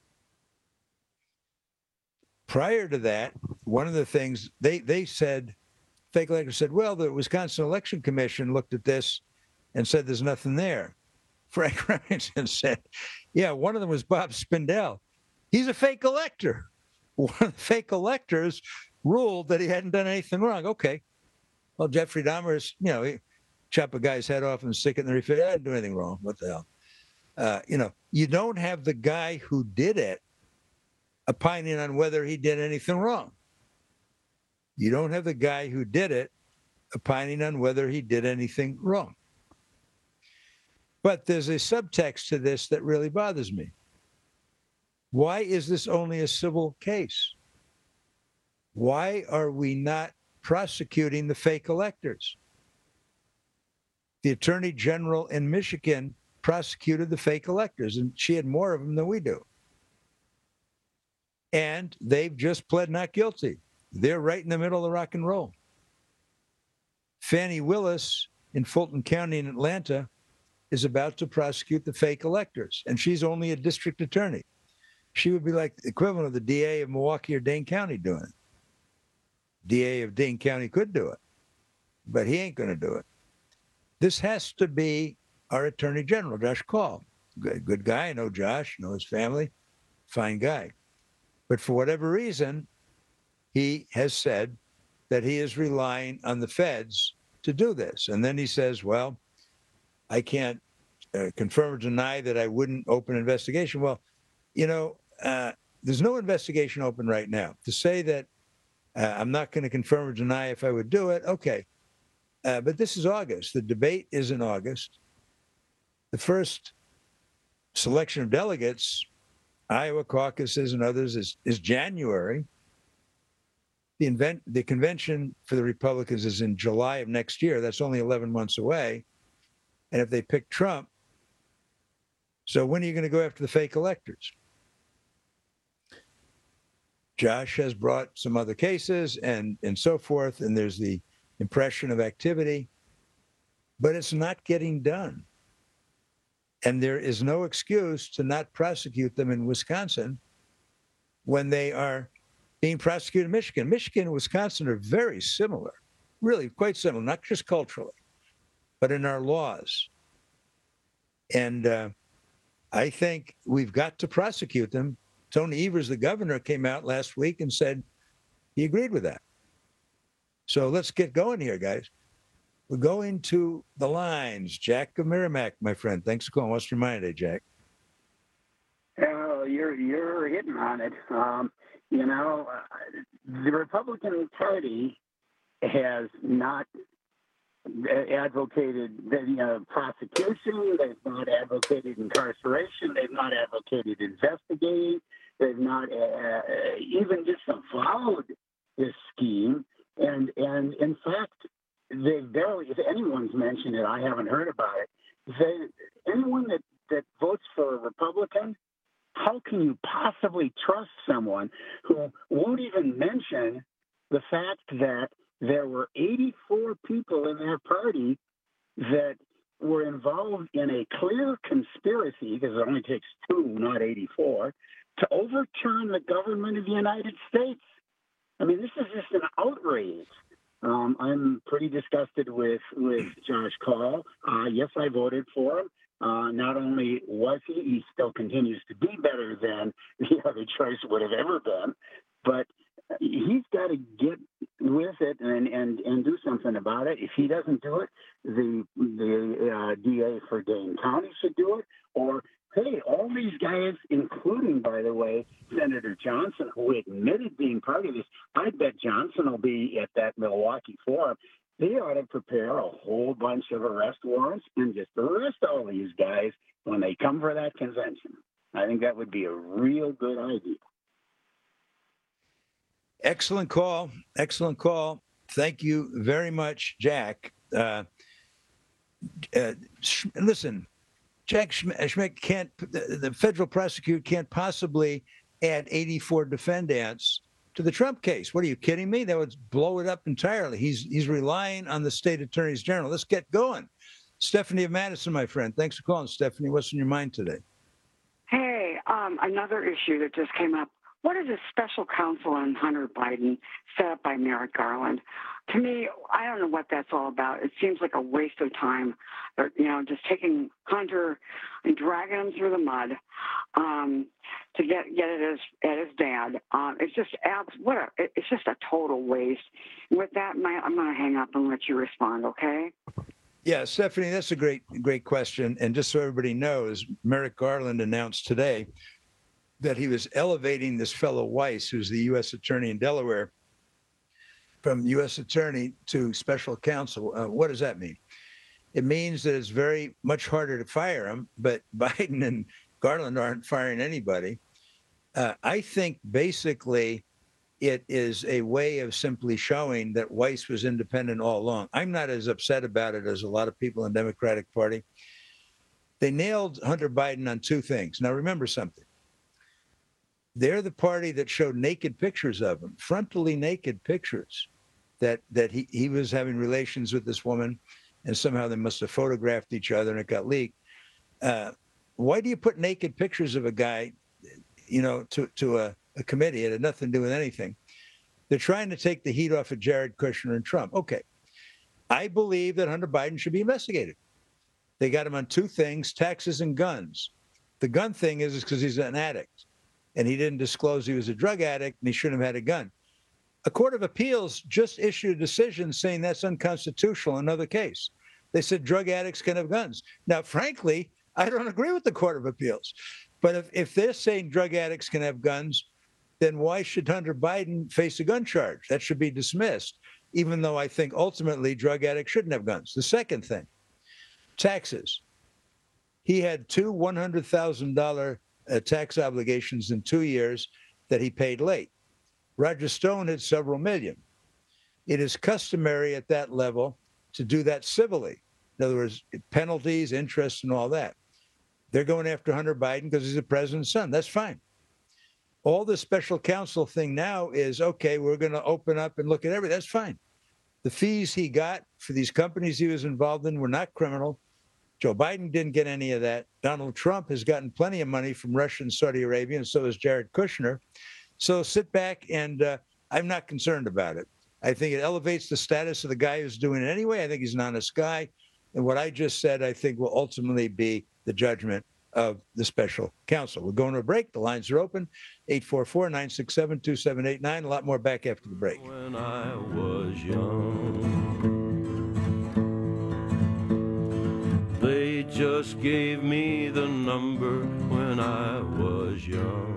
Prior to that, one of the things they, they said, fake electors said, well, the Wisconsin Election Commission looked at this and said there's nothing there. Frank Remington said, yeah, one of them was Bob Spindell. He's a fake elector. One of the fake electors ruled that he hadn't done anything wrong. Okay. Well, Jeffrey Dahmer's, you know, he chop a guy's head off and stick it in the refrigerator. I didn't do anything wrong. What the hell? Uh, you know, you don't have the guy who did it opining on whether he did anything wrong. You don't have the guy who did it opining on whether he did anything wrong. But there's a subtext to this that really bothers me. Why is this only a civil case? Why are we not prosecuting the fake electors? The Attorney General in Michigan prosecuted the fake electors, and she had more of them than we do. And they've just pled not guilty. They're right in the middle of rock and roll. Fannie Willis in Fulton County in Atlanta is about to prosecute the fake electors, and she's only a district attorney. She would be like the equivalent of the D A of Milwaukee or Dane County doing it. D A of Dane County could do it, but he ain't going to do it. This has to be our Attorney General, Josh Kaul. Good, good guy. I know Josh, know his family. Fine guy. But for whatever reason, he has said that he is relying on the feds to do this. And then he says, well, I can't uh, confirm or deny that I wouldn't open an investigation. Well, you know, uh, there's no investigation open right now. To say that uh, I'm not going to confirm or deny if I would do it, okay. Uh, but this is August. The debate is in August. The first selection of delegates, Iowa caucuses and others, is, is January. The, invent, the convention for the Republicans is in July of next year. That's only eleven months away. And if they pick Trump, so when are you going to go after the fake electors? Josh has brought some other cases and, and so forth, and there's the impression of activity, but it's not getting done. And there is no excuse to not prosecute them in Wisconsin when they are being prosecuted in Michigan. Michigan and Wisconsin are very similar, really quite similar, not just culturally, but in our laws. And uh, I think we've got to prosecute them. Tony Evers, the governor, came out last week and said he agreed with that. So let's get going here, guys. We're going to the lines. Jack of Merrimack, my friend. Thanks for calling. What's your mind today, Jack? Uh, you're you're hitting on it. Um, you know, uh, the Republican Party has not advocated the uh, prosecution. They've not advocated incarceration. They've not advocated investigating. They've not uh, even just avowed this scheme. And and in fact, they barely, if anyone's mentioned it, I haven't heard about it. They, anyone that, that votes for a Republican, how can you possibly trust someone who won't even mention the fact that there were eighty-four people in their party that were involved in a clear conspiracy, because it only takes two, not eighty-four, to overturn the government of the United States? I mean, this is just an outrage. Um, I'm pretty disgusted with, with Josh Kaul. Uh, yes, I voted for him. Uh, not only was he, he still continues to be better than the other choice would have ever been, but he's got to get with it and, and, and do something about it. If he doesn't do it, the the uh, D A for Dane County should do it. Or, hey, all these guys, including, by the way, Senator Johnson, who admitted being part of this, I bet Johnson will be at that Milwaukee forum. They ought to prepare a whole bunch of arrest warrants and just arrest all these guys when they come for that convention. I think that would be a real good idea. Excellent call. Excellent call. Thank you very much, Jack. Uh, uh, sh- listen, Jack Schmidt can't, the, the federal prosecutor can't possibly add eighty-four defendants to the Trump case. What are you kidding me? That would blow it up entirely. He's he's relying on the state attorneys general. Let's get going. Stephanie of Madison, my friend. Thanks for calling, Stephanie. What's in your mind today? Hey, um, another issue that just came up. What is a special counsel on Hunter Biden set up by Merrick Garland? To me, I don't know what that's all about. It seems like a waste of time. Or, you know, just taking Hunter and dragging him through the mud um, to get get at his at his dad. Um, it's just abs- what a, it's just a total waste. And with that, my, I'm going to hang up and let you respond. Okay. Yeah, Stephanie, that's a great great question. And just so everybody knows, Merrick Garland announced today that he was elevating this fellow Weiss, who's the U S attorney in Delaware, from U S attorney to special counsel. Uh, what does that mean? It means that it's very much harder to fire him, but Biden and Garland aren't firing anybody. Uh, I think basically it is a way of simply showing that Weiss was independent all along. I'm not as upset about it as a lot of people in the Democratic Party. They nailed Hunter Biden on two things. Now, remember something. They're the party that showed naked pictures of him, frontally naked pictures, that that he, he was having relations with this woman, and somehow they must have photographed each other and it got leaked. Uh, why do you put naked pictures of a guy, you know, to, to a, a committee? It had nothing to do with anything. They're trying to take the heat off of Jared Kushner and Trump. Okay. I believe that Hunter Biden should be investigated. They got him on two things, taxes and guns. The gun thing is because he's an addict. And he didn't disclose he was a drug addict, and he shouldn't have had a gun. A court of appeals just issued a decision saying that's unconstitutional in another case. They said drug addicts can have guns. Now, frankly, I don't agree with the court of appeals. But if, if they're saying drug addicts can have guns, then why should Hunter Biden face a gun charge? That should be dismissed, even though I think ultimately drug addicts shouldn't have guns. The second thing, taxes. He had two one hundred thousand dollars Uh, tax obligations in two years that he paid late. Roger Stone had several million. It is customary at that level to do that civilly. In other words, penalties, interest, and all that. They're going after Hunter Biden because he's the president's son. That's fine. All the special counsel thing now is, okay, we're going to open up and look at everything. That's fine. The fees he got for these companies he was involved in were not criminal. Joe Biden didn't get any of that. Donald Trump has gotten plenty of money from Russia and Saudi Arabia, and so has Jared Kushner. So sit back, and uh, I'm not concerned about it. I think it elevates the status of the guy who's doing it anyway. I think he's an honest guy. And what I just said, I think, will ultimately be the judgment of the special counsel. We're going to a break. The lines are open. eight four four, nine six seven, two seven eight nine. A lot more back after the break. When I was young, they just gave me the number when I was young.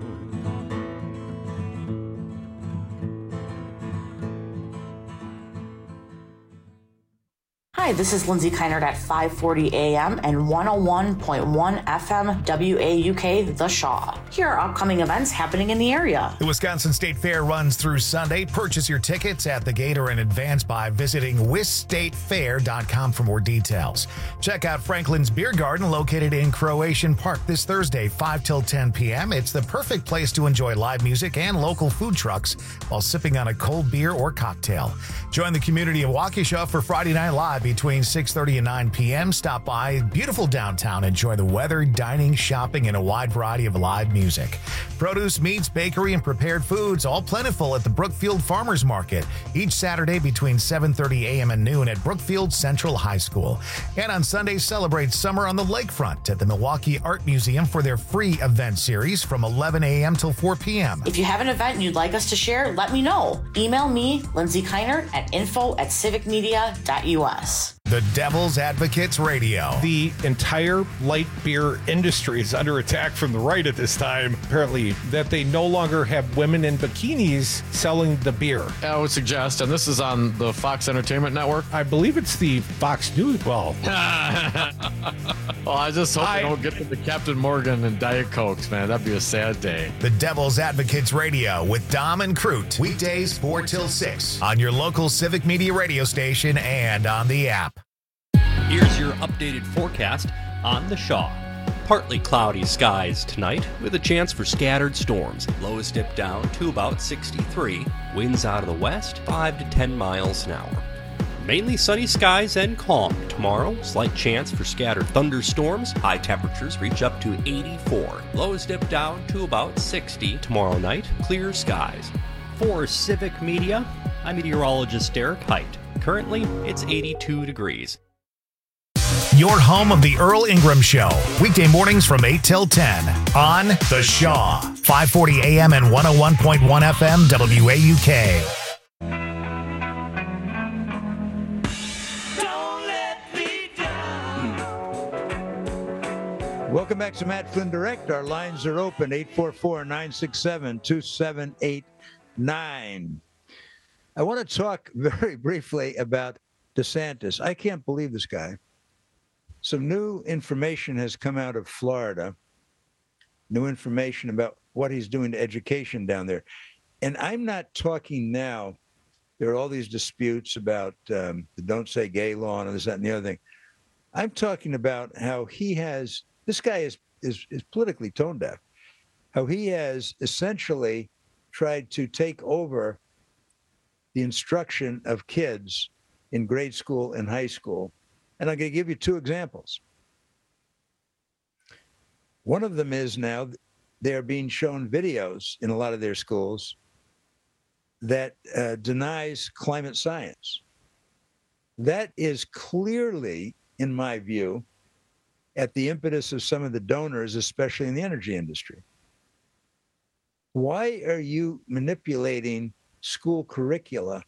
Hi, this is Lindsay Keinert at five forty A M and one oh one point one F M W A U K The Shaw. Here are upcoming events happening in the area. The Wisconsin State Fair runs through Sunday. Purchase your tickets at the gate or in advance by visiting wis state fair dot com for more details. Check out Franklin's Beer Garden located in Croatian Park this Thursday, five till ten P M It's the perfect place to enjoy live music and local food trucks while sipping on a cold beer or cocktail. Join the community of Waukesha for Friday Night Live between six thirty and nine P M Stop by beautiful downtown. Enjoy the weather, dining, shopping, and a wide variety of live music. Produce, meats, bakery, and prepared foods, all plentiful at the Brookfield Farmers Market each Saturday between seven thirty A M and noon at Brookfield Central High School. And on Sunday, celebrate summer on the lakefront at the Milwaukee Art Museum for their free event series from eleven A M till four P M If you have an event you'd like us to share, let me know. Email me, Lindsay Keinert, at info at civic media dot U S. The Devil's Advocates Radio. The entire light beer industry is under attack from the right at this time. Apparently, that they no longer have women in bikinis selling the beer. I would suggest, and this is on the Fox Entertainment Network. I believe it's the Fox News. Well, well, I just hope I, they don't get to the Captain Morgan and Diet Cokes, man. That'd be a sad day. The Devil's Advocates Radio with Dom and Crute. Weekdays four till six on your local Civic Media radio station and on the app. Here's your updated forecast on the Shaw. Partly cloudy skies tonight with a chance for scattered storms. Lows dip down to about sixty-three. Winds out of the west, five to ten miles an hour. Mainly sunny skies and calm tomorrow. Slight chance for scattered thunderstorms. High temperatures reach up to eighty-four. Lows dip down to about sixty. Tomorrow night, clear skies. For Civic Media, I'm meteorologist Derek Height. Currently, it's eighty-two degrees. Your home of the Earl Ingram Show. Weekday mornings from eight till ten on The Shaw. five forty A M and one oh one point one F M W A U K. Welcome back to Matt Flynn Direct. Our lines are open, eight four four, nine six seven, two seven eight nine. I want to talk very briefly about DeSantis. I can't believe this guy. Some new information has come out of Florida, new information about what he's doing to education down there. And I'm not talking now, there are all these disputes about um, the Don't Say Gay law and this, that, and the other thing. I'm talking about how he has, this guy is, is, is politically tone deaf, how he has essentially tried to take over the instruction of kids in grade school and high school. And I'm going to give you two examples. One of them is now they're being shown videos in a lot of their schools that uh, denies climate science. That is clearly, in my view, at the impetus of some of the donors, especially in the energy industry. Why are you manipulating school curricula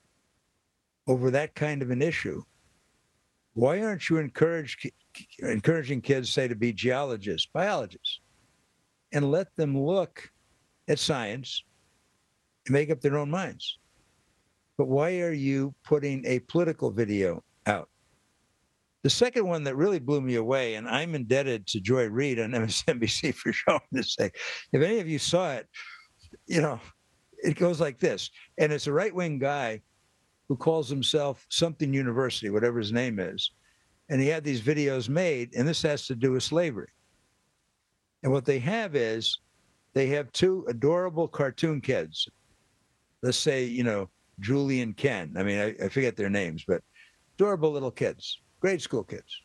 over that kind of an issue? Why aren't you encourage, encouraging kids, say, to be geologists, biologists, and let them look at science and make up their own minds? But why are you putting a political video out? The second one that really blew me away, and I'm indebted to Joy Reid on M S N B C for showing this thing. If any of you saw it, you know, it goes like this. And it's a right-wing guy who calls himself something university, whatever his name is. And he had these videos made, and this has to do with slavery. And what they have is they have two adorable cartoon kids. Let's say, you know, Julie and Ken. I mean, I, I forget their names, but adorable little kids, grade school kids.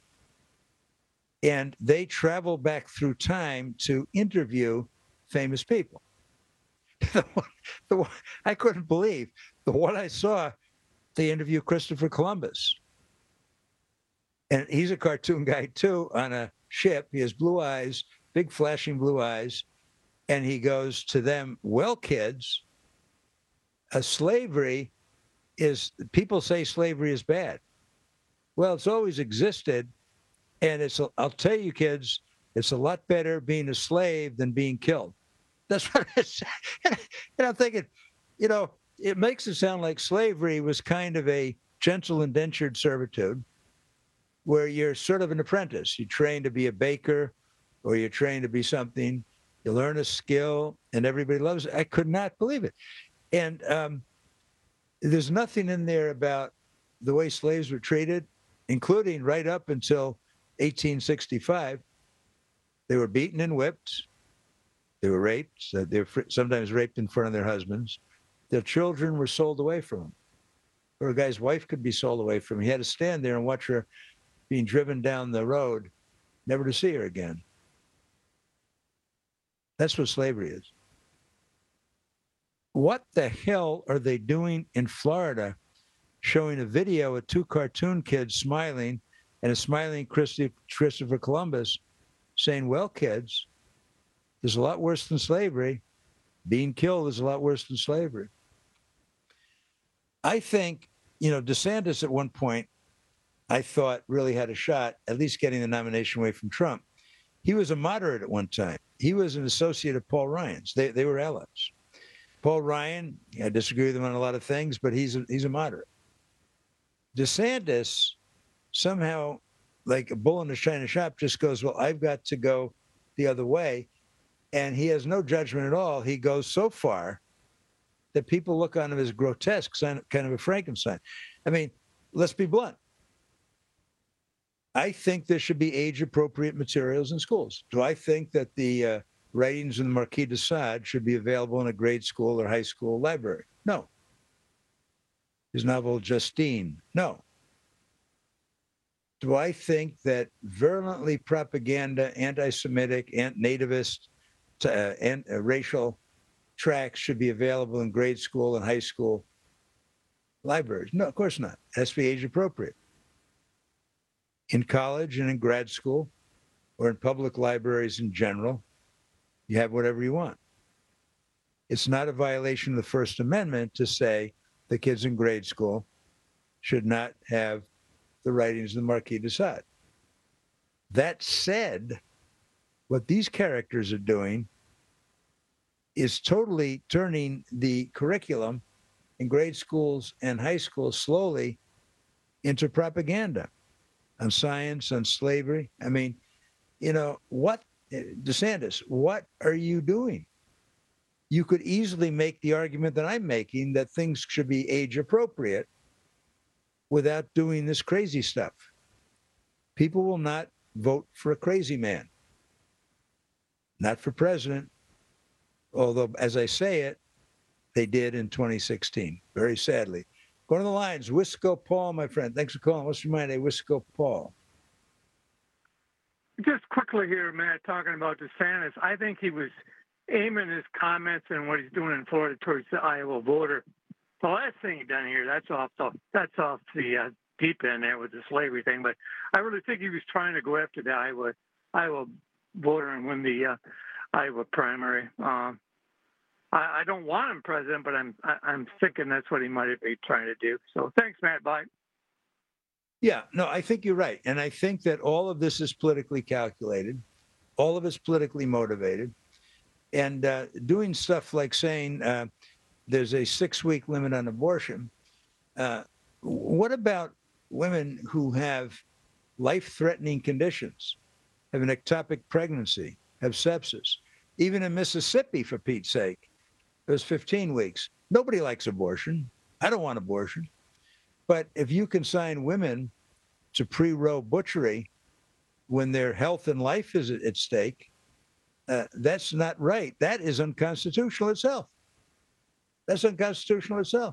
And they travel back through time to interview famous people. the one, the one, I couldn't believe the one I saw. They interview Christopher Columbus. And he's a cartoon guy, too, on a ship. He has blue eyes, big flashing blue eyes. And he goes to them, well, kids, a slavery is, people say slavery is bad. Well, it's always existed. And it's, I'll tell you, kids, it's a lot better being a slave than being killed. That's what I said. And I'm thinking, you know, it makes it sound like slavery was kind of a gentle indentured servitude where you're sort of an apprentice. You train to be a baker or you're trained to be something. You learn a skill and everybody loves it. I could not believe it. And um, there's nothing in there about the way slaves were treated, including right up until eighteen sixty-five. They were beaten and whipped. They were raped. They were sometimes raped in front of their husbands. Their children were sold away from him. Or a guy's wife could be sold away from him. He had to stand there and watch her being driven down the road, never to see her again. That's what slavery is. What the hell are they doing in Florida showing a video of two cartoon kids smiling and a smiling Christi- Christopher Columbus saying, well, kids, there's a lot worse than slavery. Being killed is a lot worse than slavery. I think, you know, DeSantis at one point, I thought really had a shot at least getting the nomination away from Trump. He was a moderate at one time. He was an associate of Paul Ryan's. They they were allies. Paul Ryan, I disagree with him on a lot of things, but he's a, he's a moderate. DeSantis somehow, like a bull in a china shop, just goes, well, I've got to go the other way. And he has no judgment at all. He goes so far that people look on him as grotesque, kind of a Frankenstein. I mean, let's be blunt. I think there should be age-appropriate materials in schools. Do I think that the uh, writings in the Marquis de Sade should be available in a grade school or high school library? No. His novel, Justine? No. Do I think that virulently propaganda, anti-Semitic, nativist, uh, and uh, racial tracts should be available in grade school and high school libraries? No, of course not. It has to be age-appropriate. In college and in grad school or in public libraries in general, you have whatever you want. It's not a violation of the First Amendment to say the kids in grade school should not have the writings of the Marquis de Sade. That said, what these characters are doing is totally turning the curriculum in grade schools and high schools slowly into propaganda on science, on slavery. I mean, you know, what, DeSantis, what are you doing? You could easily make the argument that I'm making that things should be age appropriate without doing this crazy stuff. People will not vote for a crazy man, not for president, although, as I say it, they did in twenty sixteen, very sadly. Going to the lines, Wisco Paul, my friend. Thanks for calling. What's your mind, eh, Wisco Paul? Just quickly here, Matt, talking about DeSantis, I think he was aiming his comments and what he's doing in Florida towards the Iowa voter. The last thing he done here, that's off the that's off the uh, deep end there with the slavery thing. But I really think he was trying to go after the Iowa Iowa voter and win the uh, Iowa primary. Um, I, I don't want him president, but I'm I, I'm thinking that's what he might be trying to do. So thanks, Matt. Bye. Yeah, no, I think you're right. And I think that all of this is politically calculated. All of it's politically motivated. And uh, doing stuff like saying uh, there's a six-week limit on abortion. Uh, what about women who have life-threatening conditions, have an ectopic pregnancy, have sepsis? Even in Mississippi, for Pete's sake, it was fifteen weeks. Nobody likes abortion. I don't want abortion. But if you consign women to pre-row butchery when their health and life is at stake, uh, that's not right. That is unconstitutional itself. That's unconstitutional itself.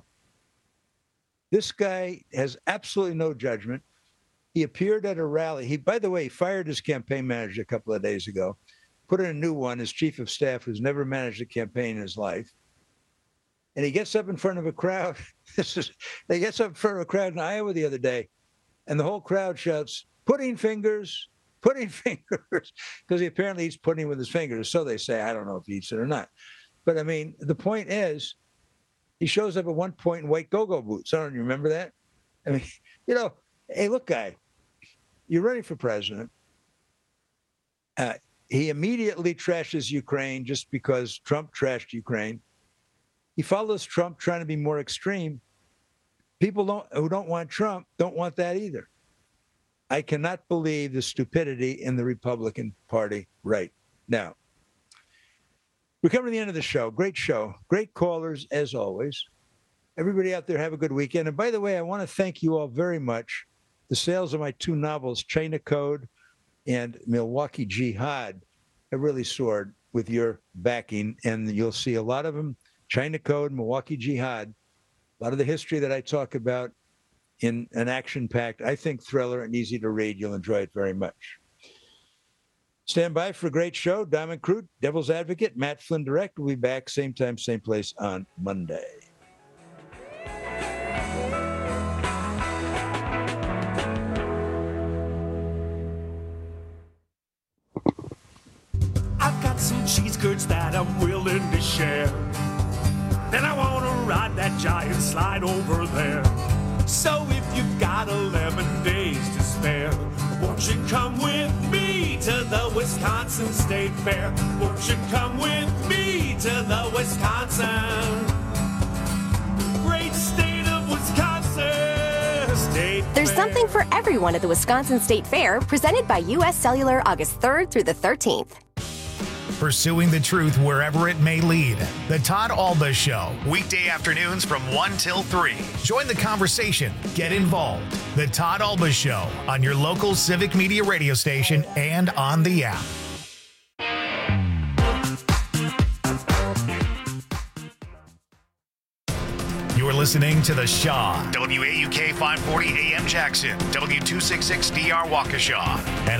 This guy has absolutely no judgment. He appeared at a rally. He, by the way, he fired his campaign manager a couple of days ago, put in a new one, his chief of staff, who's never managed a campaign in his life. And he gets up in front of a crowd. This is, he gets up in front of a crowd in Iowa the other day, and the whole crowd shouts, "Pudding fingers, pudding fingers," because he apparently eats pudding with his fingers. So they say. I don't know if he eats it or not. But I mean, the point is, he shows up at one point in white go-go boots. I don't remember that. I mean, you know, hey, look, guy, you're running for president. Uh, he immediately trashes Ukraine just because Trump trashed Ukraine. He follows Trump trying to be more extreme. People don't, who don't want Trump don't want that either. I cannot believe the stupidity in the Republican Party right now. We're coming to the end of the show. Great show. Great callers, as always. Everybody out there, have a good weekend. And by the way, I want to thank you all very much. The sales of my two novels, China Code and Milwaukee Jihad, have really soared with your backing. And you'll see a lot of them. China Code, Milwaukee Jihad, a lot of the history that I talk about in an action-packed, I think, thriller and easy to read. You'll enjoy it very much. Stand by for a great show. Diamond Crude, Devil's Advocate, Matt Flynn Direct. We'll be back same time, same place on Monday. I've got some cheese curds that I'm willing to share. Then I want to ride that giant slide over there. So if you've got eleven days Won't you come with me to the Wisconsin State Fair? Won't you come with me to the Wisconsin? Great state of Wisconsin, State There's Fair. something for everyone at the Wisconsin State Fair, presented by U S Cellular August third through the thirteenth. Pursuing the truth wherever it may lead. The Todd Alba Show, weekday afternoons from one till three. Join the conversation. Get involved. The Todd Alba Show on your local Civic Media radio station and on the app. You're listening to The Shaw, W A U K five forty A M Jackson, W two sixty-six D R Waukesha, and